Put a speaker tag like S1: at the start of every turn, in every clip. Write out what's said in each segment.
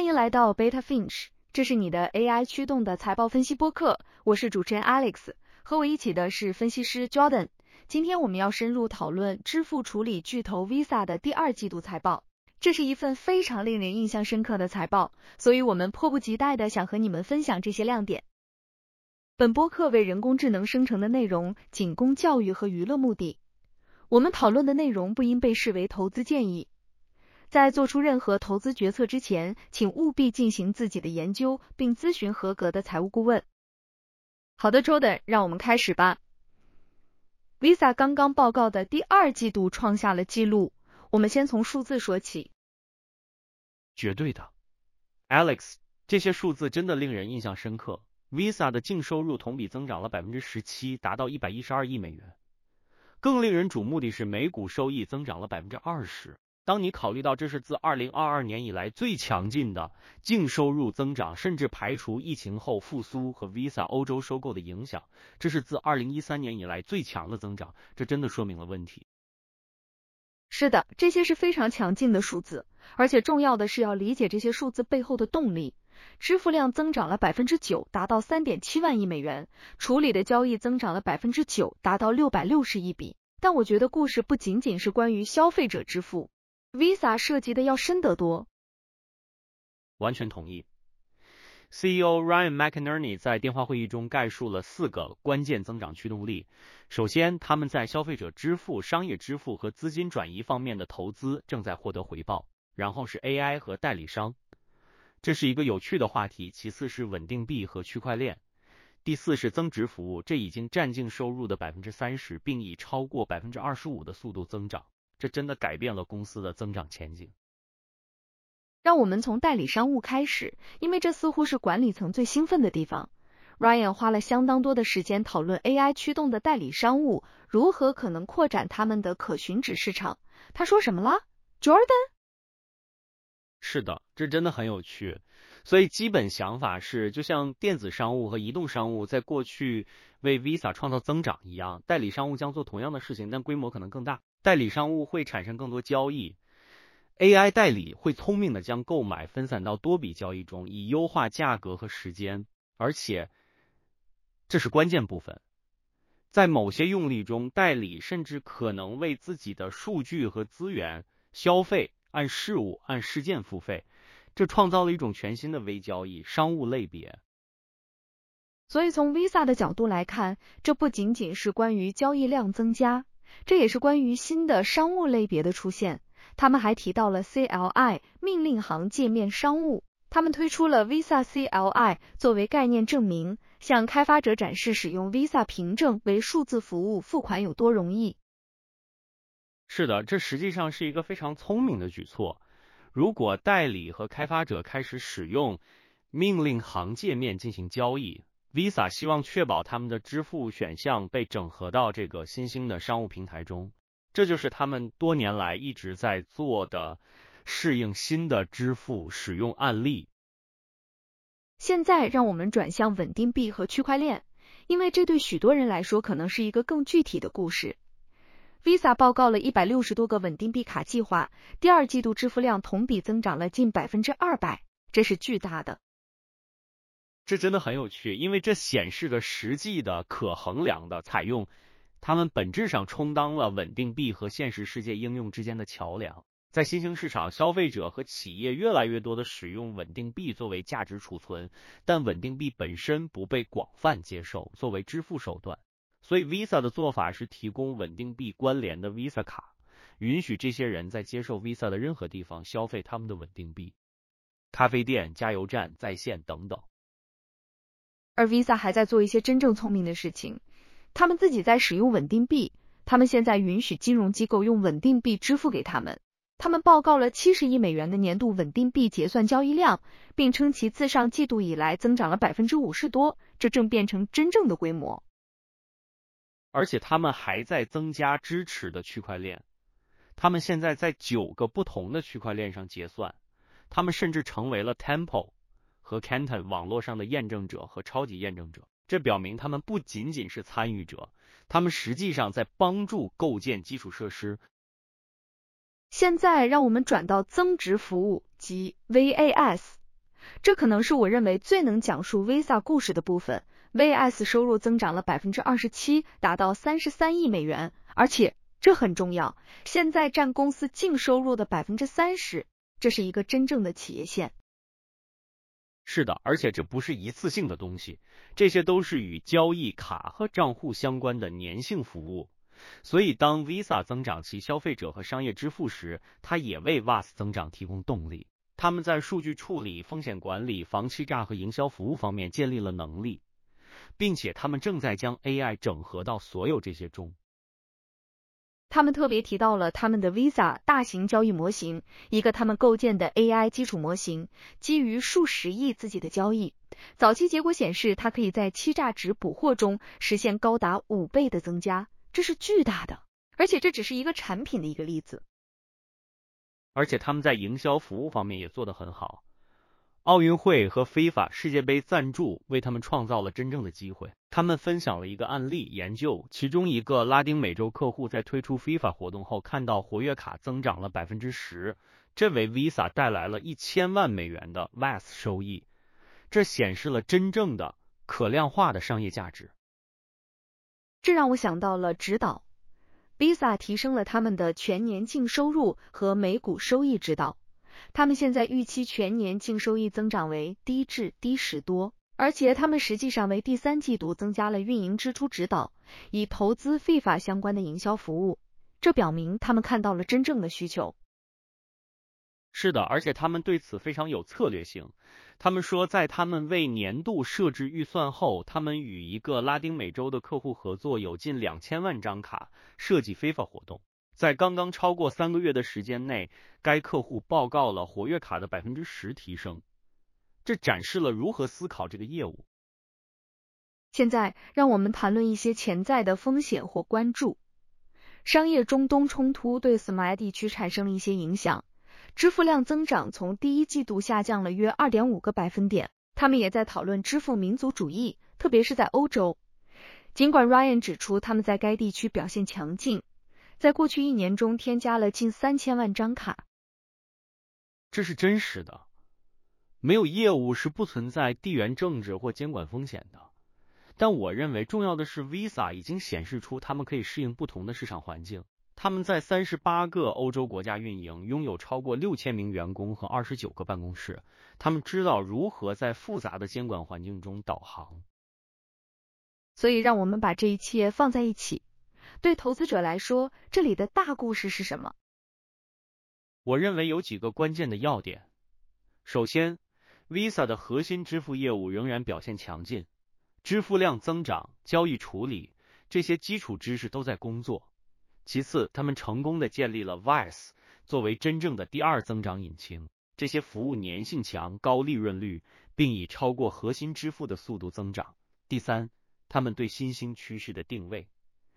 S1: 欢迎来到 Beta Finch， 这是你的 AI 驱动的财报分析播客，我是主持人 Alex， 和我一起的是分析师 Jordan。今天我们要深入讨论支付处理巨头 Visa 的第二季度财报。这是一份非常令人印象深刻的财报，所以我们迫不及待地想和你们分享这些亮点。本播客为人工智能生成的内容仅供教育和娱乐目的，我们讨论的内容不应被视为投资建议。在做出任何投资决策之前，请务必进行自己的研究，并咨询合格的财务顾问。好的 Jordan， 让我们开始吧。Visa 刚刚报告的第二季度创下了纪录，我们先从数字说起。
S2: 绝对的 ，Alex， 这些数字真的令人印象深刻。Visa 的净收入同比增长了 17%， 达到112亿美元。更令人瞩目的是，每股收益增长了 20%。当你考虑到这是自2022年以来最强劲的净收入增长，甚至排除疫情后复苏和 Visa 欧洲收购的影响，这是自2013年以来最强的增长，这真的说明了问题。
S1: 是的，这些是非常强劲的数字，而且重要的是要理解这些数字背后的动力。支付量增长了 9%， 达到 3.7 万亿美元，处理的交易增长了 9%， 达到660亿笔。但我觉得故事不仅仅是关于消费者支付。Visa 涉及的要深得多。
S2: 完全同意。CEO Ryan McInerney 在电话会议中概述了4个关键增长驱动力。首先，他们在消费者支付、商业支付和资金转移方面的投资正在获得回报。然后是 AI 和代理商，这是一个有趣的话题。其次是稳定币和区块链。第4是增值服务，这已经占净收入的 30%， 并以超过 25% 的速度增长。这真的改变了公司的增长前景。
S1: 让我们从代理商务开始，因为这似乎是管理层最兴奋的地方。Ryan 花了相当多的时间讨论 AI 驱动的代理商务如何可能扩展他们的可寻址市场。他说什么了 ？Jordan？
S2: 是的，这真的很有趣。所以基本想法是，就像电子商务和移动商务在过去为 Visa 创造增长一样，代理商务将做同样的事情，但规模可能更大。代理商务会产生更多交易， AI 代理会聪明的将购买分散到多笔交易中，以优化价格和时间。而且这是关键部分，在某些用例中，代理甚至可能为自己的数据和资源消费按事物按事件付费，这创造了一种全新的微交易商务类别。
S1: 所以从 Visa 的角度来看，这不仅仅是关于交易量增加，这也是关于新的商务类别的出现。他们还提到了 CLI 命令行界面商务，他们推出了 Visa CLI 作为概念证明，向开发者展示使用 Visa 凭证为数字服务付款有多容易。
S2: 是的，这实际上是一个非常聪明的举措。如果代理和开发者开始使用命令行界面进行交易， Visa 希望确保他们的支付选项被整合到这个新兴的商务平台中。这就是他们多年来一直在做的，适应新的支付使用案例。
S1: 现在让我们转向稳定币和区块链，因为这对许多人来说可能是一个更具体的故事。Visa 报告了160多个稳定币卡计划，第二季度支付量同比增长了近 200%， 这是巨大的。
S2: 这真的很有趣，因为这显示着实际的可衡量的采用，它们本质上充当了稳定币和现实世界应用之间的桥梁。在新兴市场，消费者和企业越来越多的使用稳定币作为价值储存，但稳定币本身不被广泛接受作为支付手段。所以 Visa 的做法是提供稳定币关联的 Visa 卡，允许这些人在接受 Visa 的任何地方消费他们的稳定币，咖啡店、加油站、在线等等。
S1: 而 Visa 还在做一些真正聪明的事情，他们自己在使用稳定币，他们现在允许金融机构用稳定币支付给他们。他们报告了70亿美元的年度稳定币结算交易量，并称其自上季度以来增长了 50% 多，这正变成真正的规模。
S2: 而且他们还在增加支持的区块链，他们现在在9个不同的区块链上结算，他们甚至成为了 Tempo 和 Canton 网络上的验证者和超级验证者。这表明他们不仅仅是参与者，他们实际上在帮助构建基础设施。
S1: 现在让我们转到增值服务及 VAS。 这可能是我认为最能讲述 Visa 故事的部分。VS 收入增长了 27%， 达到33亿美元，而且这很重要，现在占公司净收入的 30%， 这是一个真正的企业线。
S2: 是的，而且这不是一次性的东西，这些都是与交易卡和账户相关的粘性服务。所以当 Visa 增长其消费者和商业支付时，它也为 VAS 增长提供动力。他们在数据处理、风险管理、防欺诈和营销服务方面建立了能力，并且他们正在将 AI 整合到所有这些中。
S1: 他们特别提到了他们的 Visa 大型交易模型，一个他们构建的 AI 基础模型，基于数十亿自己的交易。早期结果显示，它可以在欺诈值捕获中实现高达5倍的增加，这是巨大的。而且这只是一个产品的一个例子。
S2: 而且他们在营销服务方面也做得很好。奥运会和FIFA世界杯赞助为他们创造了真正的机会。他们分享了一个案例研究，其中一个拉丁美洲客户在推出 FIFA 活动后，看到活跃卡增长了 10%， 这为 Visa 带来了1000万美元的 VAS 收益。这显示了真正的可量化的商业价值。
S1: 这让我想到了指导。Visa 提升了他们的全年净收入和每股收益指导。他们现在预期全年净收益增长为低至低10多，而且他们实际上为第3季度增加了运营支出指导，以投资 FIFA 相关的营销服务。这表明他们看到了真正的需求。
S2: 是的，而且他们对此非常有策略性。他们说，在他们为年度设置预算后，他们与一个拉丁美洲的客户合作，有近2000万张卡设计FIFA活动。在刚刚超过3个月的时间内，该客户报告了活跃卡的 10% 提升。这展示了如何思考这个业务。
S1: 现在让我们谈论一些潜在的风险或关注。商业中东冲突对 SME 地区产生了一些影响，支付量增长从第一季度下降了约 2.5个百分点。他们也在讨论支付民族主义，特别是在欧洲。尽管 Ryan 指出他们在该地区表现强劲，在过去1年中添加了近3000万张卡。
S2: 这是真实的。没有业务是不存在地缘政治或监管风险的。但我认为重要的是 Visa 已经显示出他们可以适应不同的市场环境。他们在38个欧洲国家运营，拥有超过6000名员工和29个办公室。他们知道如何在复杂的监管环境中导航。
S1: 所以让我们把这一切放在一起。对投资者来说，这里的大故事是什么？
S2: 我认为有几个关键的要点。首先， Visa 的核心支付业务仍然表现强劲，支付量增长、交易处理这些基础知识都在工作。其次，他们成功地建立了 VAS 作为真正的第二增长引擎，这些服务粘性强、高利润率，并以超过核心支付的速度增长。第三，他们对新兴趋势的定位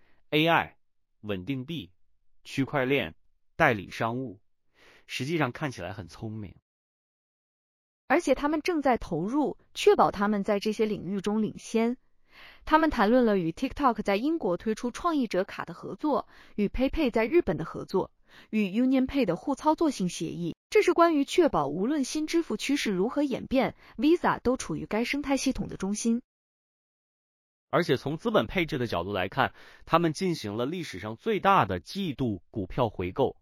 S2: AI、稳定币、区块链、代理商务，实际上看起来很聪明。
S1: 而且他们正在投入，确保他们在这些领域中领先。他们谈论了与 TikTok 在英国推出创意者卡的合作，与 PayPay 在日本的合作，与 UnionPay 的互操作性协议。这是关于确保无论新支付趋势如何演变， Visa 都处于该生态系统的中心。
S2: 而且从资本配置的角度来看，他们进行了历史上最大的季度股票回购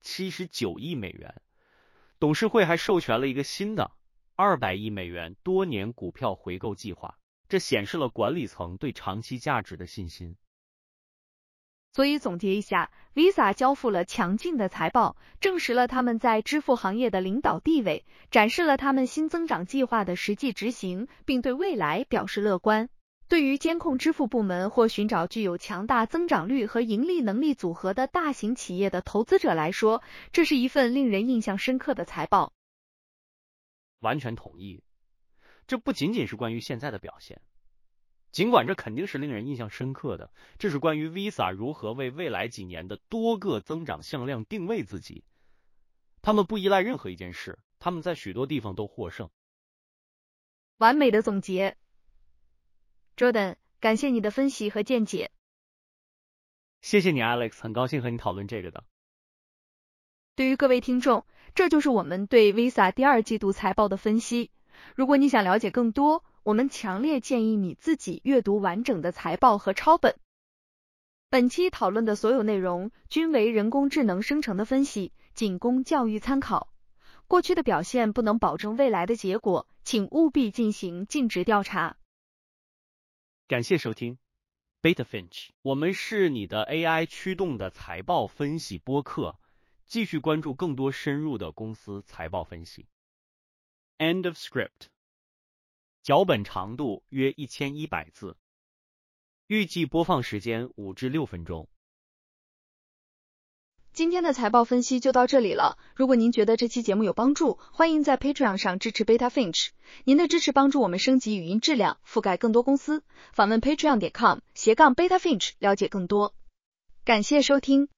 S2: ，79亿美元。董事会还授权了一个新的200亿美元多年股票回购计划，这显示了管理层对长期价值的信心。
S1: 所以总结一下， Visa 交付了强劲的财报，证实了他们在支付行业的领导地位，展示了他们新增长计划的实际执行，并对未来表示乐观。对于监控支付部门或寻找具有强大增长率和盈利能力组合的大型企业的投资者来说，这是一份令人印象深刻的财报。
S2: 完全同意，这不仅仅是关于现在的表现，尽管这肯定是令人印象深刻的，这是关于 Visa 如何为未来几年的多个增长向量定位自己。他们不依赖任何一件事，他们在许多地方都获胜。
S1: 完美的总结。Jordan， 感谢你的分析和见解。
S2: 谢谢你 Alex， 很高兴和你讨论这个的。
S1: 对于各位听众，这就是我们对 Visa 第2季度财报的分析。 如果你想了解更多，我们强烈建议你自己阅读完整的财报和抄本。本期讨论的所有内容均为人工智能生成的分析，仅供教育参考。过去的表现不能保证未来的结果，请务必进行尽职调查。
S2: 感谢收听 Beta Finch， 我们是你的 AI 驱动的财报分析播客，继续关注更多深入的公司财报分析。End of script。脚本长度约1100字，预计播放时间5至6分钟。
S1: 今天的财报分析就到这里了。如果您觉得这期节目有帮助，欢迎在 Patreon 上支持 Beta Finch。您的支持帮助我们升级语音质量，覆盖更多公司。访问 patreon.com/Beta Finch 了解更多。感谢收听。